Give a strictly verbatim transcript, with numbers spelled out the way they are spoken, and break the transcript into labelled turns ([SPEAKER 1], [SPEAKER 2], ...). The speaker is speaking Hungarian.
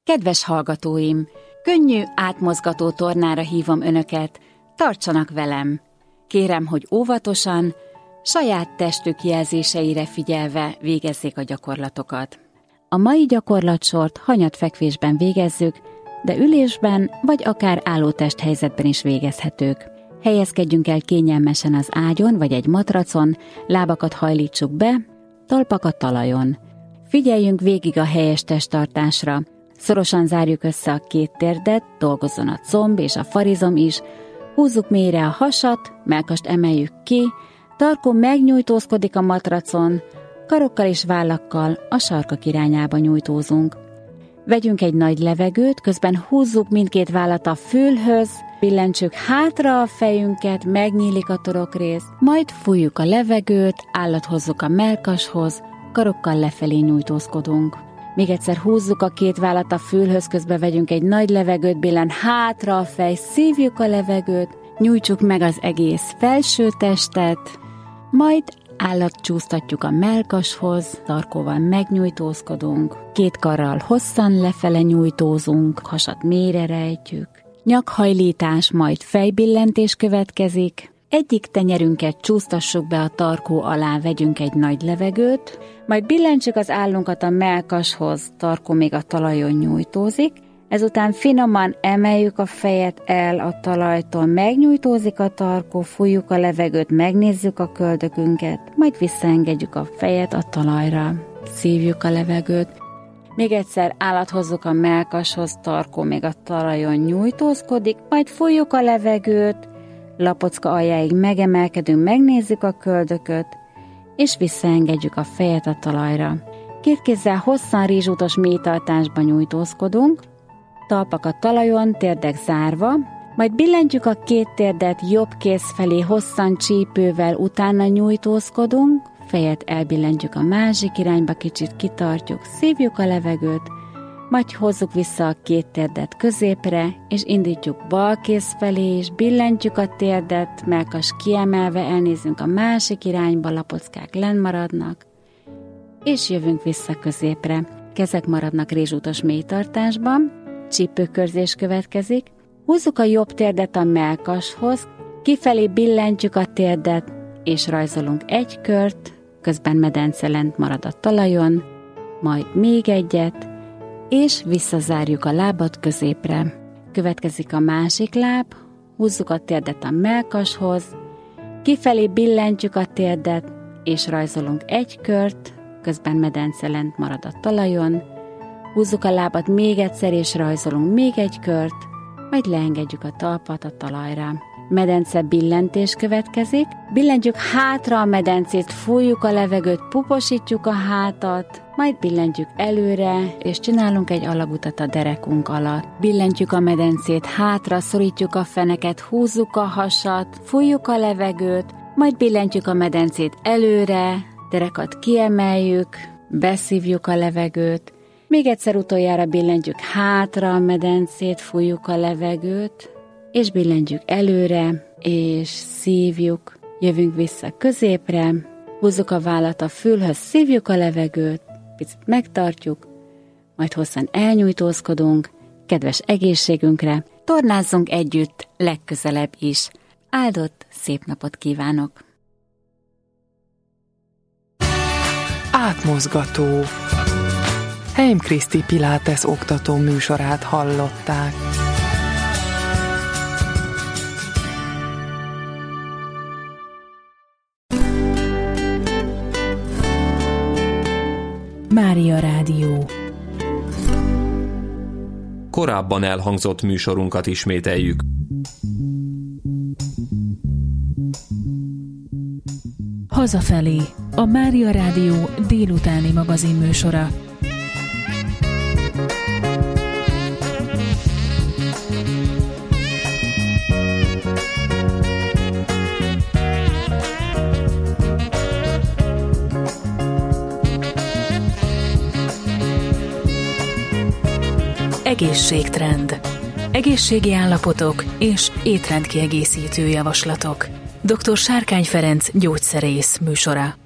[SPEAKER 1] Kedves hallgatóim, könnyű, átmozgató tornára hívom önöket, tartsanak velem. Kérem, hogy óvatosan, saját testük jelzéseire figyelve végezzék a gyakorlatokat. A mai gyakorlatsort hanyatfekvésben végezzük, de ülésben vagy akár álló testhelyzetben is végezhetők. Helyezkedjünk el kényelmesen az ágyon vagy egy matracon, lábakat hajlítsuk be, talpakat talajon. Figyeljünk végig a helyes testtartásra. Szorosan zárjuk össze a két térdet, dolgozzon a comb és a farizom is, húzzuk mélyre a hasat, mellkast emeljük ki, tarkó megnyújtózkodik a matracon, karokkal és vállakkal a sarkak irányába nyújtózunk. Vegyünk egy nagy levegőt, közben húzzuk mindkét vállat a fülhöz, billentsük hátra a fejünket, megnyílik a torokrész, majd fújjuk a levegőt, állat hozzuk a mellkashoz, karokkal lefelé nyújtózkodunk. Még egyszer húzzuk a két vállat a fülhöz, közben vegyünk egy nagy levegőt, billen hátra a fej, szívjuk a levegőt, nyújtsuk meg az egész felső testet, majd állatcsúsztatjuk a mellkashoz, tarkóval megnyújtózkodunk, két karral hosszan lefele nyújtózunk, hasat mélyre rejtjük, nyakhajlítás, majd fejbillentés következik, egyik tenyerünket csúsztassuk be a tarkó alá, vegyünk egy nagy levegőt, majd billentsük az állunkat a mellkashoz, tarkó még a talajon nyújtózik, ezután finoman emeljük a fejet el a talajtól, megnyújtózik a tarkó, fújjuk a levegőt, megnézzük a köldökünket, majd visszaengedjük a fejet a talajra, szívjuk a levegőt, még egyszer állat hozzuk a mellkashoz, tarkó még a talajon nyújtózkodik, majd fújjuk a levegőt, lapocka aljáig megemelkedünk, megnézzük a köldököt, és visszaengedjük a fejet a talajra. Két kézzel hosszan rizsútos mélytartásban nyújtózkodunk, talpak a talajon, térdek zárva, majd billentjük a két térdet jobb kéz felé hosszan csípővel, utána nyújtózkodunk, fejet elbillentjük a másik irányba, kicsit kitartjuk, szívjuk a levegőt, majd hozzuk vissza a két térdet középre, és indítjuk bal kéz felé, és billentjük a térdet, mellkas kiemelve, elnézünk a másik irányba, lapockák lenn maradnak, és jövünk vissza középre. Kezek maradnak rézsútos mélytartásban, csípőkörzés következik, húzzuk a jobb térdet a mellkashoz, kifelé billentjük a térdet, és rajzolunk egy kört, közben medence lent marad a talajon, majd még egyet, és visszazárjuk a lábat középre. Következik a másik láb, húzzuk a térdet a mellkashoz, kifelé billentjük a térdet, és rajzolunk egy kört, közben medence lent marad a talajon, húzzuk a lábat még egyszer, és rajzolunk még egy kört, majd leengedjük a talpat a talajra. Medence billentés következik, billentjük hátra a medencét, fújjuk a levegőt, puposítjuk a hátat, majd billentjük előre, és csinálunk egy alagutat a derekunk alatt. Billentjük a medencét hátra, szorítjuk a feneket, húzzuk a hasat, fújjuk a levegőt, majd billentjük a medencét előre, derekat kiemeljük, beszívjuk a levegőt, még egyszer utoljára billentjük hátra a medencét, fújjuk a levegőt, és billentjük előre, és szívjuk, jövünk vissza középre, húzzuk a vállat a fülhöz, szívjuk a levegőt, picit megtartjuk, majd hosszan elnyújtózkodunk, kedves egészségünkre, tornázzunk együtt legközelebb is. Áldott szép napot kívánok!
[SPEAKER 2] Átmozgató. Heim Kriszti Pilates oktató műsorát hallották.
[SPEAKER 3] Mária Rádió.
[SPEAKER 4] Korábban elhangzott műsorunkat ismételjük.
[SPEAKER 3] Hazafelé, a Mária Rádió délutáni magazinműsora. Egészségtrend. Egészségi állapotok és étrendkiegészítő javaslatok. doktor Sárkány Ferenc gyógyszerész műsora.